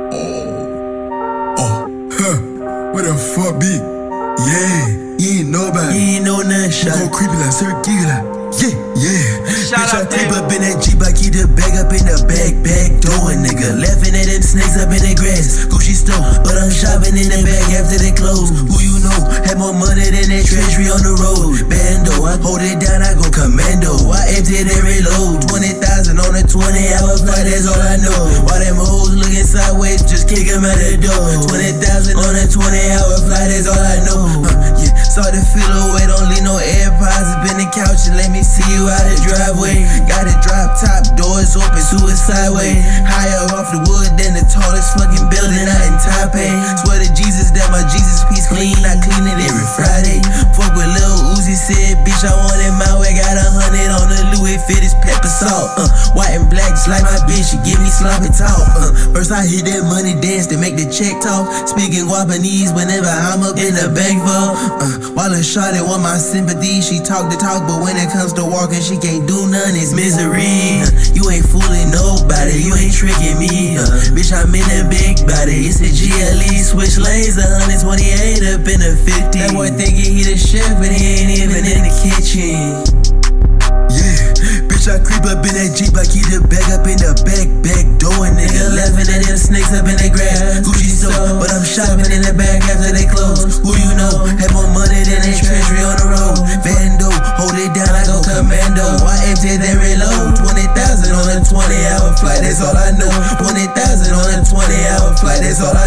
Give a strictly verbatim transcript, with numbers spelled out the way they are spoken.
Oh, oh, huh, what the fuck, B? Yeah, you ain't nobody. You ain't know nothing, shot. Go creepy like Sir Giga like. Yeah, yeah. Shout Bitch, I out creep there. up in that Jeep, I keep the bag up in the back, back door, nigga. Laughing at them snakes up in the grass. Gucci store, but I'm shopping in the bag after they close. Who you know? Had more money than that treasury on the road. Bando, I hold it down, I go commando. I empty and reload. twenty thousand on a twenty hour flight, that's all I know. While them hoes looking sideways, just kick them out the door. twenty thousand on a twenty hour flight, that's all I know. Uh, yeah, start to feel away, don't leave no AirPods up in the couch and let me see you out the driveway. Got a drop top, doors open, suicide way. Higher off the wood than the tallest fucking building out in Taipei. Swear to Jesus that my Jesus piece clean, I clean it every Friday. Fuck with Lil Uzi said, bitch, I want it my way. Got a hundred on the Louis fit, it's pepper salt. Uh, white and black, just like my bitch, she give me sloppy talk. Uh, first I hit that money dance to make the check talk. Speaking Guapanese whenever I'm up in the bank vault. Uh, while a shawty want my sympathy, she talk the talk, but when it comes to walking, she can't do none, it's misery. Uh, you ain't fooling nobody, you ain't tricking me. Uh, bitch, I'm in a big body, it's a G L E, switch lanes, one twenty-eight up in the fifty. That boy thinking he the chef, but he ain't even in the kitchen. Yeah, bitch, I creep up in that Jeep, I keep the bag up in the back, back door, nigga. Laughing at them snakes up in the grass. Gucci store, but I'm shopping in the back after they close. Who you know? Had more money than that treasury on the road. Bando, hold it down, I go commando. I empty then reload. twenty thousand on a twenty hour flight, that's all I know. twenty thousand on a twenty hour flight, that's all I know.